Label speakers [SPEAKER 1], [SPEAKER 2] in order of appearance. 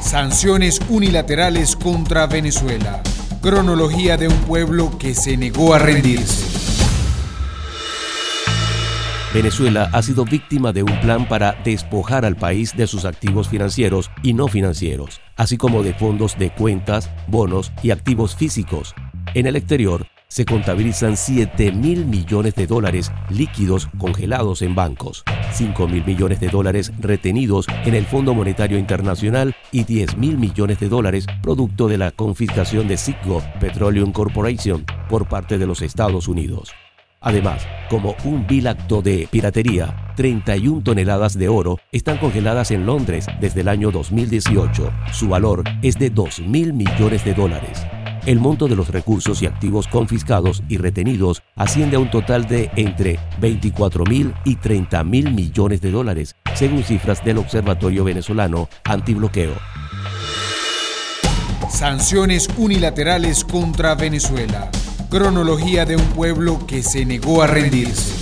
[SPEAKER 1] Sanciones unilaterales contra Venezuela. Cronología de un pueblo que se negó a rendirse.
[SPEAKER 2] Venezuela ha sido víctima de un plan para despojar al país de sus activos financieros y no financieros, así como de fondos de cuentas, bonos y activos físicos. En el exterior, se contabilizan 7.000 millones de dólares líquidos congelados en bancos, 5.000 millones de dólares retenidos en el Fondo Monetario Internacional y 10.000 millones de dólares producto de la confiscación de Citgo Petroleum Corporation por parte de los Estados Unidos. Además, como un vil acto de piratería, 31 toneladas de oro están congeladas en Londres desde el año 2018. Su valor es de 2.000 millones de dólares. El monto de los recursos y activos confiscados y retenidos asciende a un total de entre 24.000 y 30.000 millones de dólares, según cifras del Observatorio Venezolano Antibloqueo.
[SPEAKER 1] Sanciones unilaterales contra Venezuela. Cronología de un pueblo que se negó a rendirse.